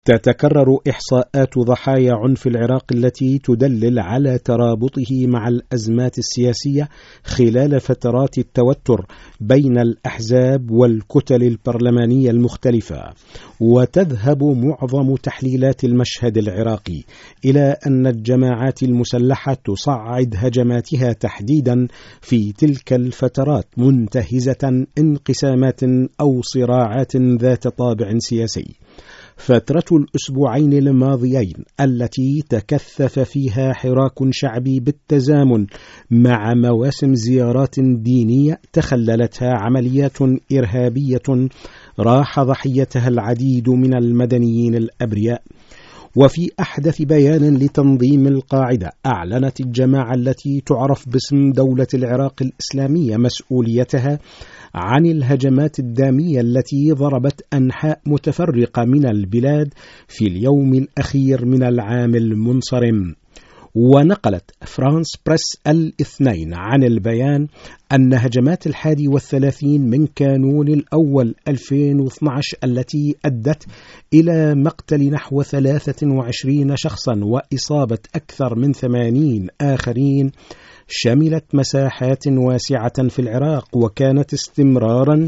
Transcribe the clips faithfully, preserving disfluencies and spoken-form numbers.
تتكرر إحصاءات ضحايا عنف العراق التي تدلل على ترابطه مع الأزمات السياسية خلال فترات التوتر بين الأحزاب والكتل البرلمانية المختلفة، وتذهب معظم تحليلات المشهد العراقي إلى أن الجماعات المسلحة تصعد هجماتها تحديدا في تلك الفترات منتهزة انقسامات أو صراعات ذات طابع سياسي. فترة الأسبوعين الماضيين التي تكثف فيها حراك شعبي بالتزامن مع مواسم زيارات دينية تخللتها عمليات إرهابية راح ضحيتها العديد من المدنيين الأبرياء. وفي أحدث بيان لتنظيم القاعدة أعلنت الجماعة التي تعرف باسم دولة العراق الإسلامية مسؤوليتها عن الهجمات الدامية التي ضربت أنحاء متفرقة من البلاد في اليوم الأخير من العام المنصرم. ونقلت فرانس بريس الاثنين عن البيان أن هجمات الحادي والثلاثين من كانون الأول ألفين واثني عشر التي أدت إلى مقتل نحو ثلاثة وعشرين شخصا وإصابة أكثر من ثمانين آخرين شملت مساحات واسعة في العراق، وكانت استمرارا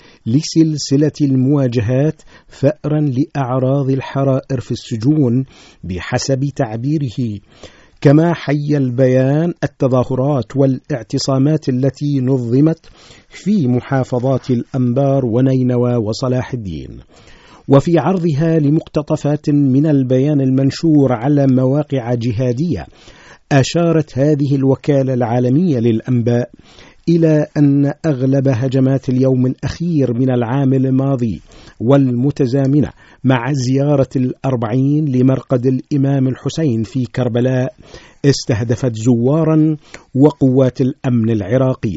لسلسلة المواجهات ثأرا لأعراض الحرائر في السجون بحسب تعبيره. كما حي البيان التظاهرات والاعتصامات التي نظمت في محافظات الأنبار ونينوى وصلاح الدين. وفي عرضها لمقتطفات من البيان المنشور على مواقع جهادية، أشارت هذه الوكالة العالمية للأنباء إلى أن أغلب هجمات اليوم الأخير من العام الماضي والمتزامنة مع زيارة الأربعين لمرقد الإمام الحسين في كربلاء استهدفت زوارا وقوات الأمن العراقية.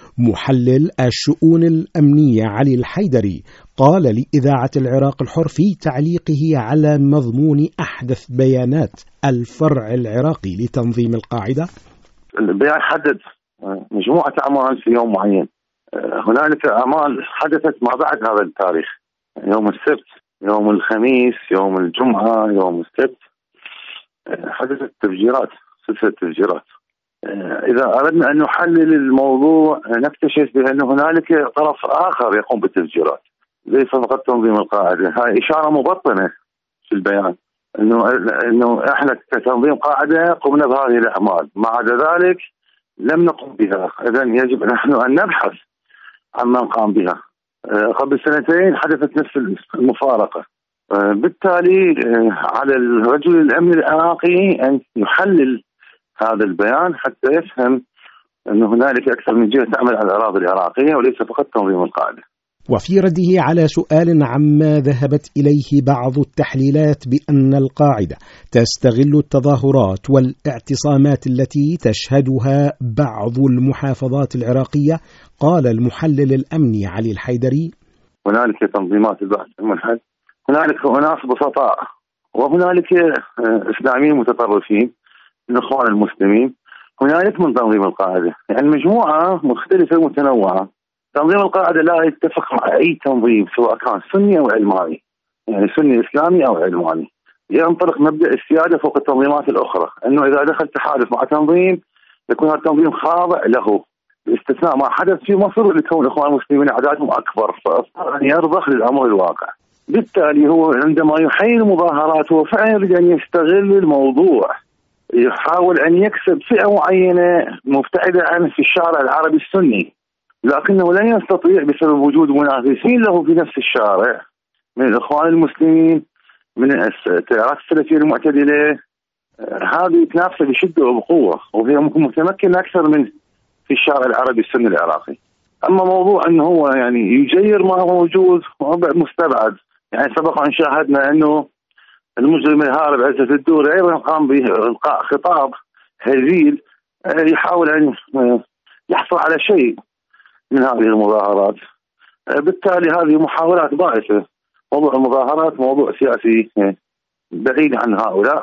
محلل الشؤون الأمنية علي الحيدري قال لإذاعة العراق الحر في تعليقه على مضمون أحدث بيانات الفرع العراقي لتنظيم القاعدة: البيان حدد مجموعة أعمال في يوم معين. هنالك أعمال حدثت ما بعد هذا التاريخ، يوم السبت، يوم الخميس، يوم الجمعة، يوم السبت حدثت تفجيرات، سلسلة تفجيرات. إذا أردنا أن نحلل الموضوع نكتشف بأن هنالك طرف آخر يقوم بالتفجيرات، ليس فقط تنظيم القاعدة. هاي إشارة مبطنة في البيان إنه إنه إحنا كتنظيم قاعدة قمنا بهذه الأعمال، ما عدا ذلك لم نقم بها. إذن يجب نحن أن نبحث عن من قام بها. قبل سنتين حدثت نفس المفارقة. بالتالي على الرجل الأمن العراقي أن يحلل هذا البيان حتى يفهم أن هنالك أكثر من جهة تعمل على الأراضي العراقية وليس فقط تنظيم القاعدة. وفي رده على سؤال عما ذهبت إليه بعض التحليلات بأن القاعدة تستغل التظاهرات والاعتصامات التي تشهدها بعض المحافظات العراقية، قال المحلل الأمني علي الحيدري: هنالك تنظيمات البحث المنحل، هنالك أناس بسطاء، وهنالك إسلاميين متطرفين من الإخوان المسلمين، هنالك من تنظيم القاعدة. يعني مجموعة مختلفة ومتنوعة. تنظيم القاعدة لا يتفق مع أي تنظيم سواء كان سني أو علماني، يعني سني إسلامي أو علماني. ينطلق مبدأ السيادة فوق التنظيمات الأخرى، أنه إذا دخل تحالف مع تنظيم يكون هذا التنظيم خاضع له، باستثناء ما حدث في مصر لكون الإخوان المسلمين أعدادهم أكبر، فأصبح أن يرضخ للأمر الواقع. بالتالي هو عندما يحيي المظاهرات هو فعلا يريد أن يستغل الموضوع، يحاول أن يكسب فئة معينة مبتعدة عنه في الشارع العربي السني، لكنه لن يستطيع بسبب وجود منافسين له في نفس الشارع من الإخوان المسلمين، من التيارات السلفية المعتدلة. هذه تنافس بشدة وبقوة، وهي ممكن متمكنة أكثر من في الشارع العربي السني العراقي. أما موضوع أنه هو يعني يجير ما هو موجود مستبعد. يعني سبق أن شاهدنا أنه المجرم الهارب عزت الدوري أيضا قام بإلقاء خطاب هزيل يحاول أن يحصل على شيء من هذه المظاهرات. بالتالي هذه محاولات بائسة. موضوع المظاهرات موضوع سياسي بعيد عن هؤلاء،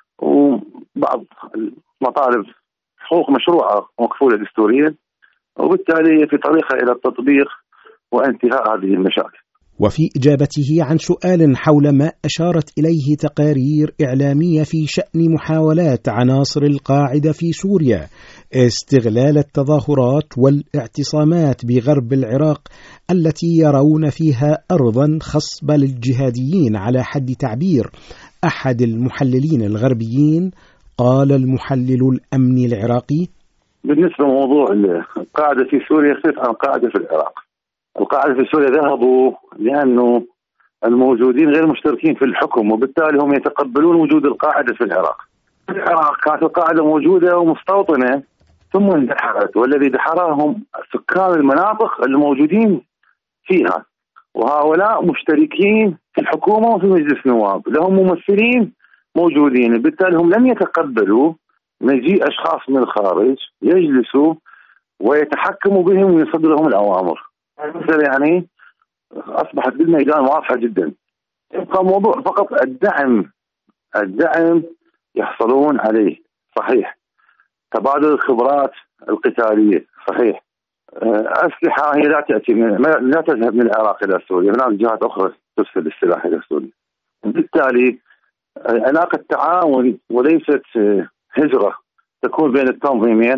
وبعض المطالب حقوق مشروعة ومكفولة دستوريا، وبالتالي في طريقة إلى التطبيق وانتهاء هذه المشاكل. وفي إجابته عن سؤال حول ما أشارت إليه تقارير إعلامية في شأن محاولات عناصر القاعدة في سوريا استغلال التظاهرات والاعتصامات بغرب العراق التي يرون فيها أرضا خصبة للجهاديين على حد تعبير أحد المحللين الغربيين، قال المحلل الأمني العراقي: بالنسبة لموضوع القاعدة في سوريا يختلف عن القاعدة في العراق. القاعدة في سوريا ذهبوا لأنه الموجودين غير مشتركين في الحكم، وبالتالي هم يتقبلون وجود القاعدة في العراق. في العراق كانت القاعدة موجودة ومستوطنة ثم اندحرت، والذي دحرهم سكان المناطق الموجودين فيها، وهؤلاء مشتركين في الحكومة وفي مجلس النواب، لهم ممثلين موجودين، بالتالي هم لم يتقبلوا مجيء أشخاص من الخارج يجلسوا ويتحكموا بهم ويصدروا لهم الأوامر. يعني أصبحت بالميدان واضحة جدا. يبقى موضوع فقط الدعم الدعم يحصلون عليه، صحيح، تبادل الخبرات القتالية، صحيح، أسلحة هي لا تأتي من لا تذهب من العراق إلى سوريا، هناك جهات أخرى ترسل السلاح إلى سوريا. بالتالي علاقة تعاون وليست هجرة تكون بين التنظيمين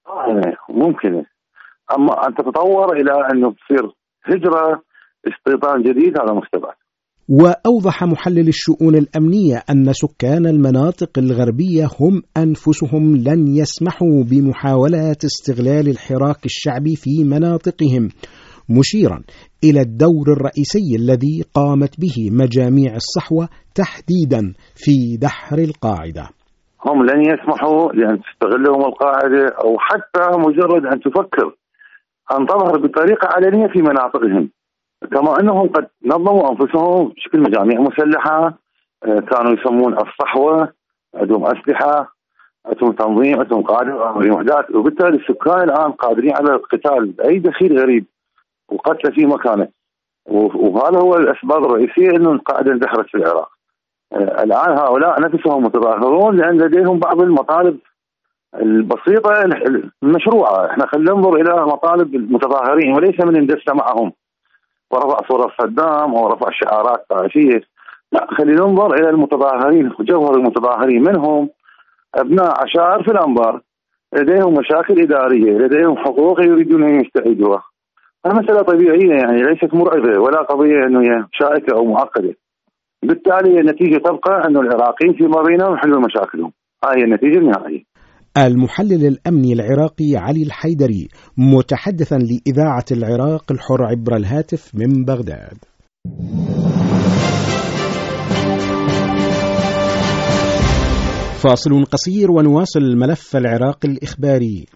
ممكنة، أما أن تتطور إلى أنه تصير هجرة استيطان جديد هذا مستبعد. وأوضح محلل الشؤون الأمنية أن سكان المناطق الغربية هم أنفسهم لن يسمحوا بمحاولات استغلال الحراك الشعبي في مناطقهم، مشيرا إلى الدور الرئيسي الذي قامت به مجاميع الصحوة تحديدا في دحر القاعدة. هم لن يسمحوا لأن تستغلهم القاعدة أو حتى مجرد أن تفكر أن تظهر بطريقة علنية في مناطقهم، كما أنهم قد نظموا أنفسهم بشكل مجاميع مسلحة، كانوا يسمون الصحوة، عندهم أسلحة، عندهم تنظيم، عندهم قادة وحدات، وبالتالي السكان الآن قادرين على القتال بأي دخيل غريب وقتل في مكانه، وهذا هو الأسباب الرئيسية أنه القاعدة اندحرت في العراق. الآن هؤلاء نفسهم متظاهرون لأن لديهم بعض المطالب البسيطة المشروعة. احنا خلينا ننظر إلى مطالب المتظاهرين وليس من اندس معهم ورفع صورة صدام أو رفع شعارات طائفية، لا، خلينا ننظر إلى المتظاهرين، جوهر المتظاهرين منهم أبناء عشائر في الأنبار لديهم مشاكل إدارية، لديهم حقوق يريدون أن يستعيدوها. مسألة طبيعية يعني ليست مرعبة ولا قضية أنه هي شائكة أو معقدة. بالتالي النتيجة تبقى أنه العراقيين فيما بينهم يحلوا مشاكلهم، هاي النتيجة النهائية. المحلل الأمني العراقي علي الحيدري متحدثا لإذاعة العراق الحر عبر الهاتف من بغداد. فاصل قصير ونواصل الملف العراقي الإخباري.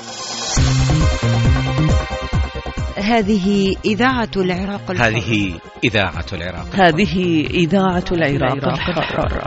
هذه إذاعة العراق الحر. هذه إذاعة العراق الحر. هذه إذاعة العراق الحر.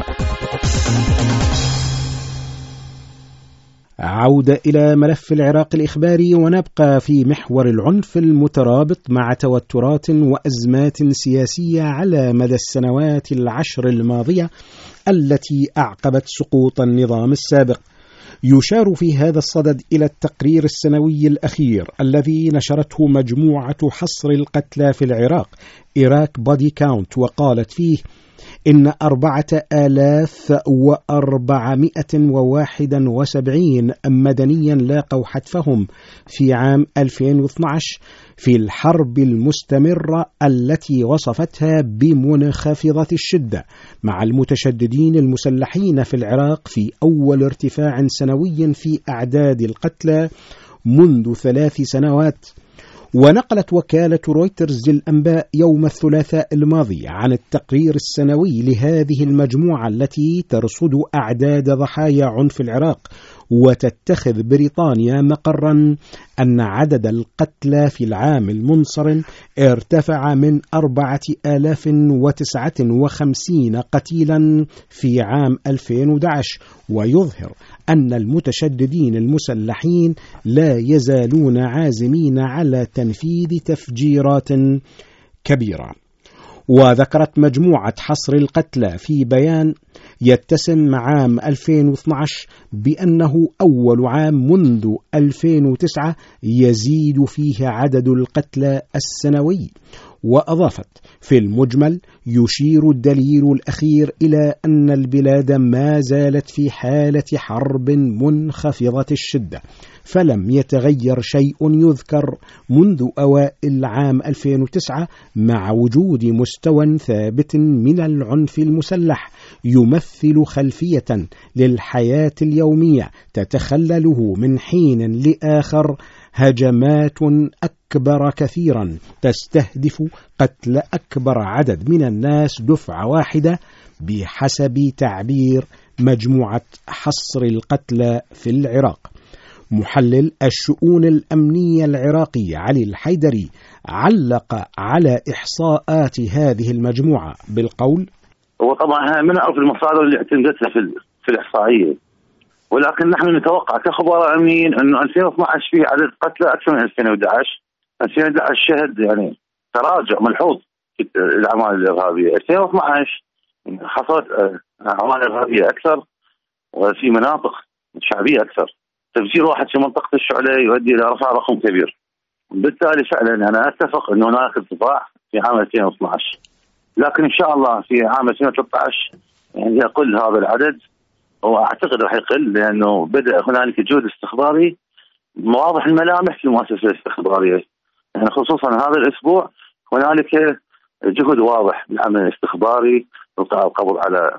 عودة إلى ملف العراق الإخباري، ونبقى في محور العنف المترابط مع توترات وأزمات سياسية على مدى السنوات العشر الماضية التي أعقبت سقوط النظام السابق. يشار في هذا الصدد إلى التقرير السنوي الأخير الذي نشرته مجموعة حصر القتلى في العراق إيراك بودي كاونت، وقالت فيه إن أربعة آلاف وأربعمائة وواحد وسبعين مدنيا لاقوا حتفهم في عام ألفين واثني عشر في الحرب المستمرة التي وصفتها بمنخفضة الشدة مع المتشددين المسلحين في العراق في أول ارتفاع سنوي في أعداد القتلى منذ ثلاث سنوات. ونقلت وكالة رويترز للأنباء يوم الثلاثاء الماضي عن التقرير السنوي لهذه المجموعة التي ترصد أعداد ضحايا عنف العراق، وتتخذ بريطانيا مقرا أن عدد القتلى في العام المنصرم ارتفع من أربعة آلاف وتسعة وخمسين قتيلا في عام ألفين وأحد عشر، ويظهر أن المتشددين المسلحين لا يزالون عازمين على تنفيذ تفجيرات كبيرة. وذكرت مجموعة حصر القتلى في بيان يتسم عام ألفين واثني عشر بأنه أول عام منذ ألفين وتسعة يزيد فيه عدد القتلى السنوي، وأضافت: في المجمل يشير الدليل الأخير إلى أن البلاد ما زالت في حالة حرب منخفضة الشدة، فلم يتغير شيء يذكر منذ أوائل عام ألفين وتسعة مع وجود مستوى ثابت من العنف المسلح يمثل خلفية للحياة اليومية تتخلله من حين لآخر هجمات أكبر كثيرا تستهدف قتل أكبر عدد من الناس دفعة واحدة بحسب تعبير مجموعة حصر القتلى في العراق. محلل الشؤون الأمنية العراقي علي الحيدري علق على إحصاءات هذه المجموعة بالقول: وطبعا من نعرف المصادر اللي اعتمدتها في في الإحصائية، ولكن نحن نتوقع كخبراء أمنيين أنه ألفين واثني عشر فيه عدد قتلى أكثر من ألفين وأحد عشر. ألفين وأحد عشر شهد يعني تراجع ملحوظ في الأعمال الإرهابية. ألفين واثني عشر حصلت أعمال إرهابية أكثر وفي مناطق شعبية أكثر. تفجير واحد في منطقة الشعلة يؤدي إلى رفع رقم كبير. بالتالي فعلا أنا أتفق أنه هناك ارتفاع في عام ألفين واثني عشر، لكن إن شاء الله في عام ألفين وثلاثة عشر يعني يقل هذا العدد، وأعتقد راح يقل لأنه بدأ هنالك جهد استخباري واضح الملامح في المؤسسة الاستخبارية. يعني خصوصا هذا الأسبوع هنالك جهد واضح بالعمل الاستخباري، القبض على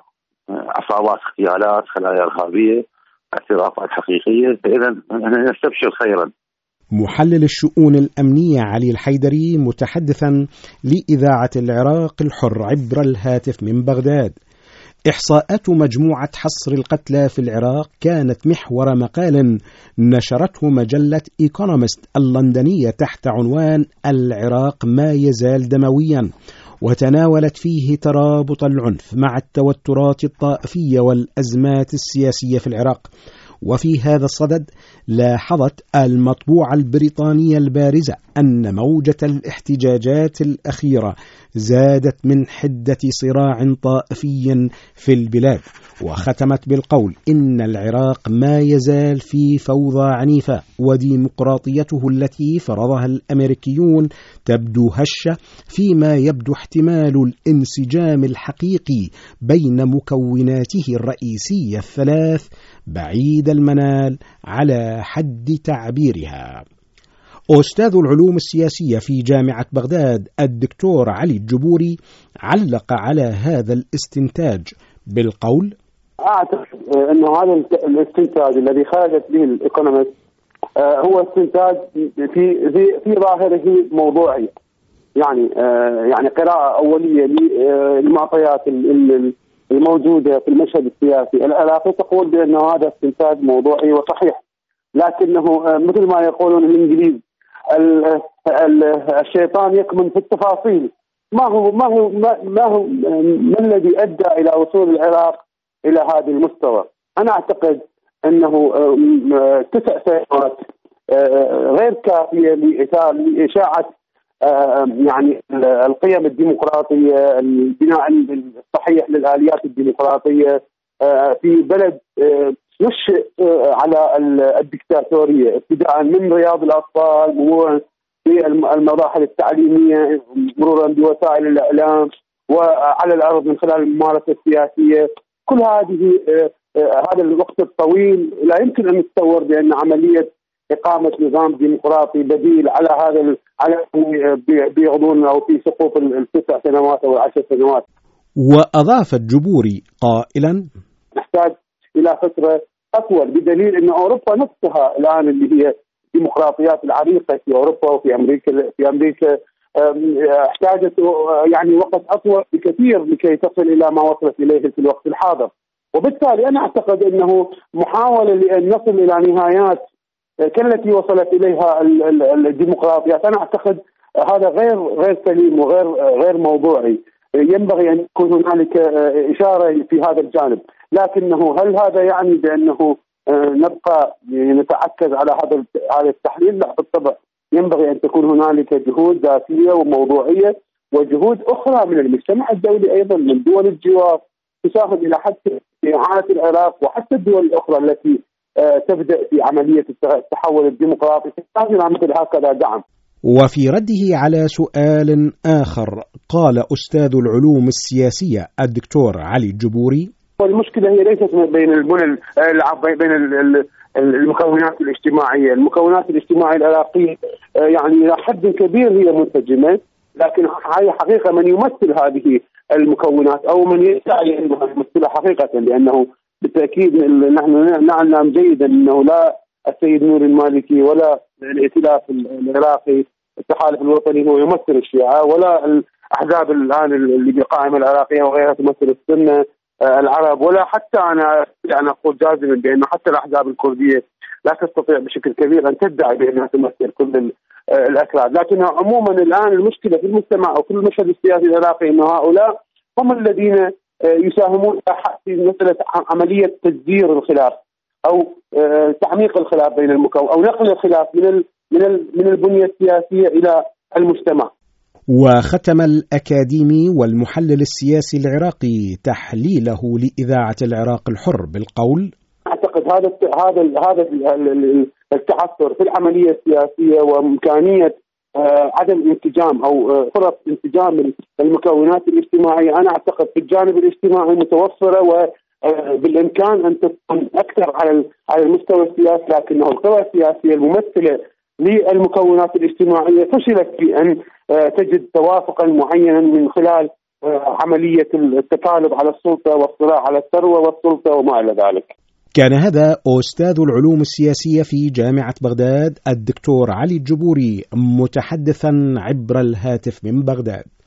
عصابات اغتيالات، خلايا إرهابية، اعترافات حقيقية، فإذا نستبشر خيرا. محلل الشؤون الأمنية علي الحيدري متحدثا لإذاعة العراق الحر عبر الهاتف من بغداد: إحصاءات مجموعة حصر القتلى في العراق كانت محور مقال نشرته مجلة إيكونومست اللندنية تحت عنوان العراق ما يزال دمويا، وتناولت فيه ترابط العنف مع التوترات الطائفية والأزمات السياسية في العراق. وفي هذا الصدد لاحظت المطبوعة البريطانية البارزة أن موجة الاحتجاجات الأخيرة زادت من حدة صراع طائفي في البلاد، وختمت بالقول إن العراق ما يزال في فوضى عنيفة، وديمقراطيته التي فرضها الأمريكيون تبدو هشة، فيما يبدو احتمال الانسجام الحقيقي بين مكوناته الرئيسية الثلاث بعيد المنال على حد تعبيرها. أستاذ العلوم السياسية في جامعة بغداد الدكتور علي الجبوري علق على هذا الاستنتاج بالقول: أعتقد أن هذا الاستنتاج الذي خرجت به الإيكونومست هو استنتاج في في ظاهره موضوعي، يعني يعني قراءة أولية للمعطيات الموجودة في المشهد السياسي العراقي تقول بأن هذا استنتاج موضوعي وصحيح، لكنه مثل ما يقولون الإنجليز الشيطان يكمن في التفاصيل. ما هو ما هو ما هو ما الذي أدى إلى وصول العراق إلى هذا المستوى؟ أنا أعتقد أنه تسع سنوات غير كافية لإشاعة يعني القيم الديمقراطية، البناء الصحيح للآليات الديمقراطية في بلد نشئ على الدكتاتورية، ابتداء من رياض الأطفال، مرورا بالمراحل التعليمية، مرورا بوسائل الإعلام، وعلى الأرض من خلال الممارسة السياسية. كل هذه هذا الوقت الطويل لا يمكن أن نتصور بأن عملية إقامة نظام ديمقراطي بديل على هذا على بيغضون أو في سقوط التسع سنوات أو العشر سنوات. وأضاف الجبوري قائلا: نحتاج إلى فترة أطول، بدليل أن أوروبا نفسها الآن اللي هي ديمقراطيات العريقة في أوروبا وفي أمريكا في أمريكا احتاجت يعني وقت أطول بكثير لكي تصل إلى ما وصلت إليه في الوقت الحاضر. وبالتالي أنا أعتقد أنه محاولة لأن نصل إلى نهايات كالتي وصلت إليها الديمقراطيات، أنا أعتقد هذا غير غير سليم وغير غير موضوعي. ينبغي أن يكون هنالك إشارة في هذا الجانب، لكنه هل هذا يعني بأنه نبقى نتعكز على هذا هذا التحليل؟ لا بالطبع، ينبغي أن تكون هنالك جهود ذاتية وموضوعية وجهود أخرى من المجتمع الدولي أيضا من دول الجوار تساهم إلى حتى إعادة العراق وحتى الدول الأخرى التي تبدأ في عملية التحول الديمقراطي تحتاج إلى مثل هكذا دعم. وفي رده على سؤال آخر قال أستاذ العلوم السياسية الدكتور علي الجبوري: والمشكلة هي ليست بين البنى بين المكونات الاجتماعية، المكونات الاجتماعية العراقية يعني إلى حد كبير هي منسجمة، لكن هي حقيقة من يمثل هذه المكونات أو من يدعي أنه يمثلها حقيقة، لأنه بالتأكيد نحن نعلم جيدا أنه لا السيد نور المالكي ولا الائتلاف العراقي التحالف الوطني هو يمثل الشيعة، ولا الأحزاب الآن اللي بالقائمة العراقية وغيرها تمثل السنة العرب، ولا حتى أنا أنا أقول جازما بأن حتى الأحزاب الكردية لا تستطيع بشكل كبير أن تدعي بأنها تمثل كل الأكراد. لكن عموما الآن المشكلة في المجتمع أو في المشهد السياسي العراقي أن هؤلاء هم الذين يساهمون في مسألة عملية تجذير الخلاف أو تعميق الخلاف بين المكون أو نقل الخلاف من من من البنية السياسية إلى المجتمع. وختم الأكاديمي والمحلل السياسي العراقي تحليله لإذاعة العراق الحر بالقول: أعتقد هذا هذا هذا التعثر في العملية السياسية وإمكانية عدم انسجام أو فرص انسجام المكونات الاجتماعية، أنا أعتقد في الجانب الاجتماعي متوفرة وبالإمكان أن تكون أكثر على على المستوى السياسي، لكنه القوى السياسية الممثلة للمكونات الاجتماعية فشلت في أن تجد توافقا معينا من خلال عملية التطالب على السلطة والصراع على الثروة والسلطة وما إلى ذلك. كان هذا أستاذ العلوم السياسية في جامعة بغداد الدكتور علي الجبوري متحدثا عبر الهاتف من بغداد.